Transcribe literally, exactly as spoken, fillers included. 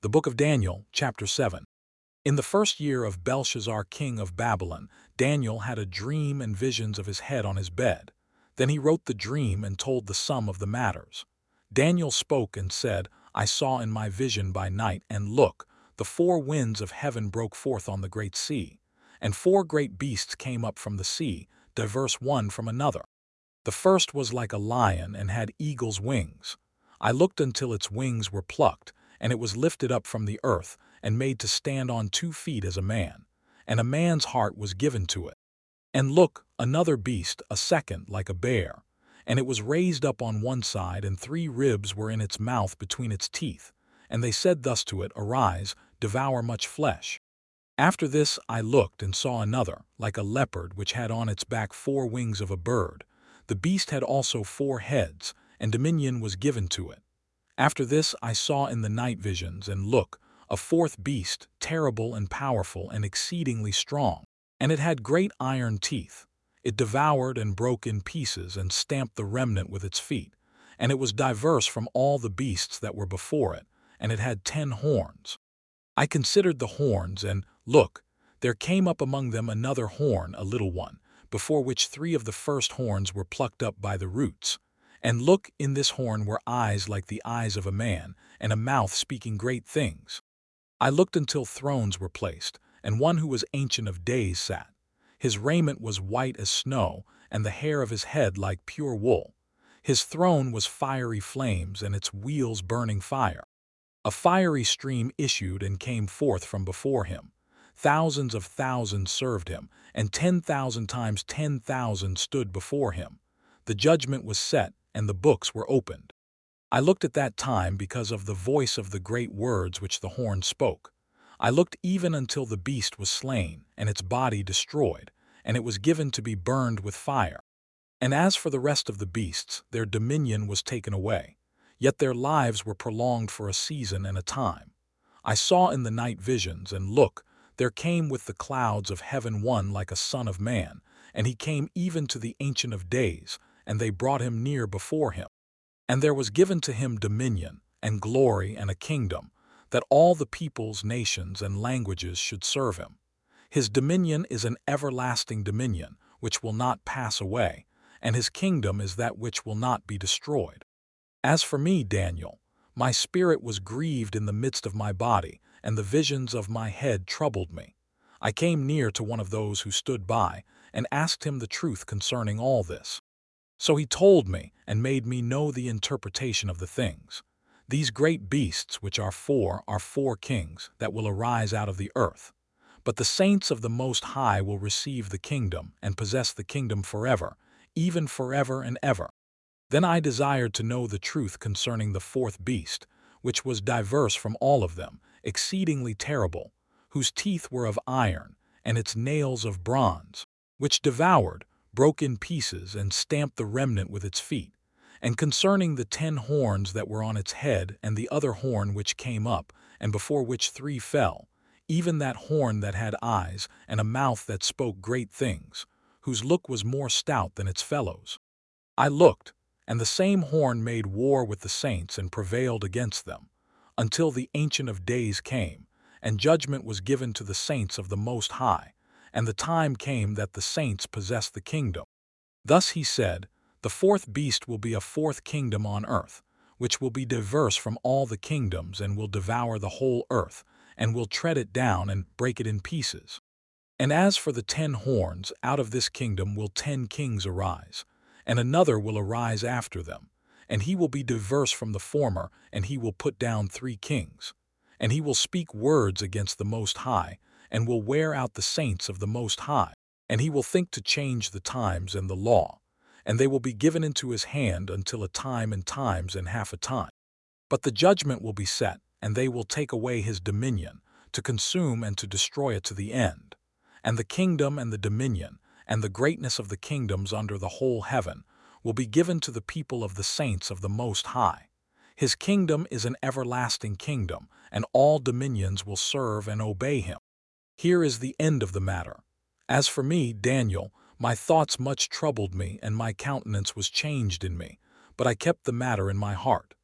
The Book of Daniel, chapter seven. In the first year of Belshazzar king of Babylon, Daniel had a dream and visions of his head on his bed. Then he wrote the dream and told the sum of the matters. Daniel spoke and said, I saw in my vision by night, and look, the four winds of heaven broke forth on the great sea. And four great beasts came up from the sea, diverse one from another. The first was like a lion and had eagle's wings. I looked until its wings were plucked, and it was lifted up from the earth, and made to stand on two feet as a man. And a man's heart was given to it. And look, another beast, a second, like a bear. And it was raised up on one side, and three ribs were in its mouth between its teeth. And they said thus to it, Arise, devour much flesh. After this I looked and saw another, like a leopard, which had on its back four wings of a bird. The beast had also four heads, and dominion was given to it. After this I saw in the night visions, and look, a fourth beast, terrible and powerful and exceedingly strong. And it had great iron teeth. It devoured and broke in pieces and stamped the remnant with its feet. And it was diverse from all the beasts that were before it, and it had ten horns. I considered the horns, and, look, there came up among them another horn, a little one, before which three of the first horns were plucked up by the roots. And look, in this horn were eyes like the eyes of a man, and a mouth speaking great things. I looked until thrones were placed, and one who was ancient of days sat. His raiment was white as snow, and the hair of his head like pure wool. His throne was fiery flames, and its wheels burning fire. A fiery stream issued and came forth from before him. Thousands of thousands served him, and ten thousand times ten thousand stood before him. The judgment was set, and the books were opened. I looked at that time because of the voice of the great words which the horn spoke. I looked even until the beast was slain, and its body destroyed, and it was given to be burned with fire. And as for the rest of the beasts, their dominion was taken away. Yet their lives were prolonged for a season and a time. I saw in the night visions, and look, there came with the clouds of heaven one like a son of man, and he came even to the Ancient of Days, and they brought him near before him. And there was given to him dominion, and glory, and a kingdom, that all the peoples, nations, and languages should serve him. His dominion is an everlasting dominion, which will not pass away, and his kingdom is that which will not be destroyed. As for me, Daniel, my spirit was grieved in the midst of my body, and the visions of my head troubled me. I came near to one of those who stood by, and asked him the truth concerning all this. So he told me, and made me know the interpretation of the things. These great beasts, which are four, are four kings, that will arise out of the earth. But the saints of the Most High will receive the kingdom, and possess the kingdom forever, even forever and ever. Then I desired to know the truth concerning the fourth beast, which was diverse from all of them, exceedingly terrible, whose teeth were of iron, and its nails of bronze, which devoured, broke in pieces, and stamped the remnant with its feet, and concerning the ten horns that were on its head, and the other horn which came up, and before which three fell, even that horn that had eyes, and a mouth that spoke great things, whose look was more stout than its fellows. I looked, and the same horn made war with the saints and prevailed against them, until the Ancient of Days came, and judgment was given to the saints of the Most High, and the time came that the saints possessed the kingdom. Thus he said, The fourth beast will be a fourth kingdom on earth, which will be diverse from all the kingdoms, and will devour the whole earth, and will tread it down and break it in pieces. And as for the ten horns, out of this kingdom will ten kings arise, and another will arise after them, and he will be diverse from the former, and he will put down three kings. And he will speak words against the Most High, and will wear out the saints of the Most High, and he will think to change the times and the law, and they will be given into his hand until a time and times and half a time. But the judgment will be set, and they will take away his dominion, to consume and to destroy it to the end. And the kingdom and the dominion, and the greatness of the kingdoms under the whole heaven, will be given to the people of the saints of the Most High. His kingdom is an everlasting kingdom, and all dominions will serve and obey him. Here is the end of the matter. As for me, Daniel, my thoughts much troubled me, and my countenance was changed in me, but I kept the matter in my heart.